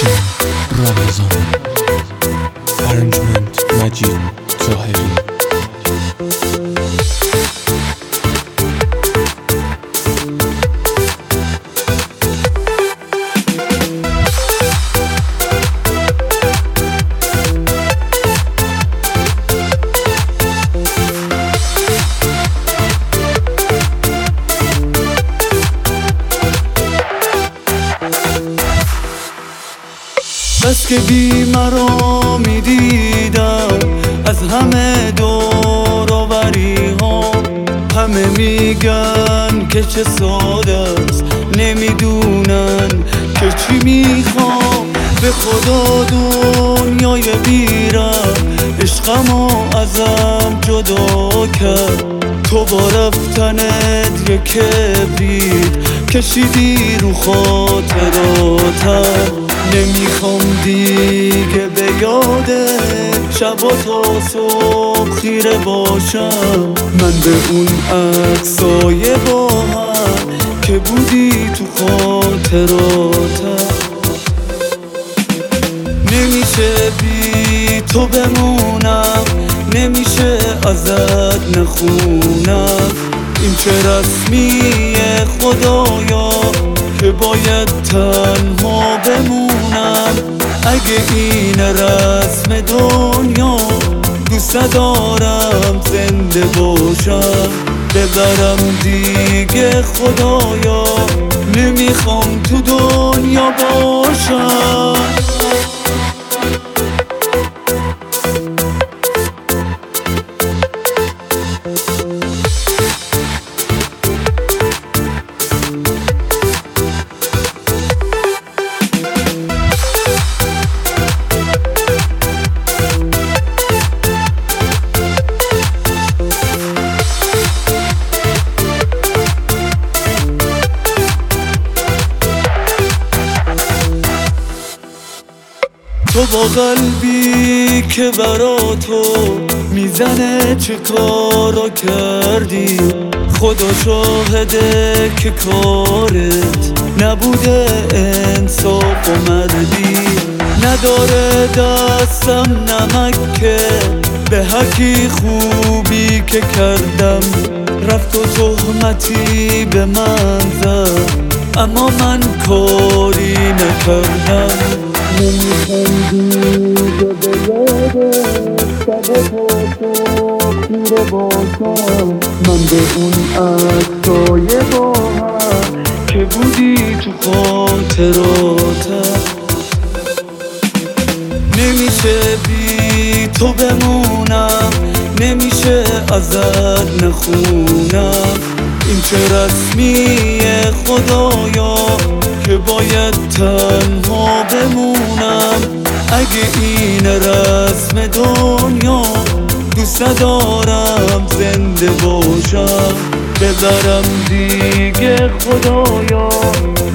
جشن رمضان. ارنجمنت مجید طاهری. بس که بی مرا میدیدم از همه دور و بری ها، همه میگن که چه ساده است، نمیدونن که چی میخوام. به خدا دنیای بیرم عشقمو ازم جدا کرد. تو با رفتنت یک کبریت کشیدی رو خاطراتم. نمیخوام دیگه به یادت شب و تا صبح خیره باشم. من به اون عکسای با هم که بودی تو خاطراتم. نمیشه بی تو بمونم، نمیشه ازت نخونم. این چه رسمیه خدایا که باید تنها بمونم. اگه این رسم دنیا دوست دارم زنده باشم. ببرم دیگه خدایا، نمیخوام تو دنیا باشم. تو با قلبی که برا تو میزنه چه کارا کردی، خدا شاهده که کارت نبوده انصاف و مردی. نداره دستم نمکه به حقی خوبی که کردم. رفت و تهمتی به من زد اما من کاری نکردم. نمیخوام دیگه به یادت شب و تا خیره باشم. من به اون عکسای با هم که بودی تو خاطراتم. نمیشه بی تو بمونم، نمیشه ازت نخونم. این چه رسمیه خدایا که باید تنها بمونم. اگه این رسم دنیا دوست دارم زنده باشم. ببرم دیگه خدایا،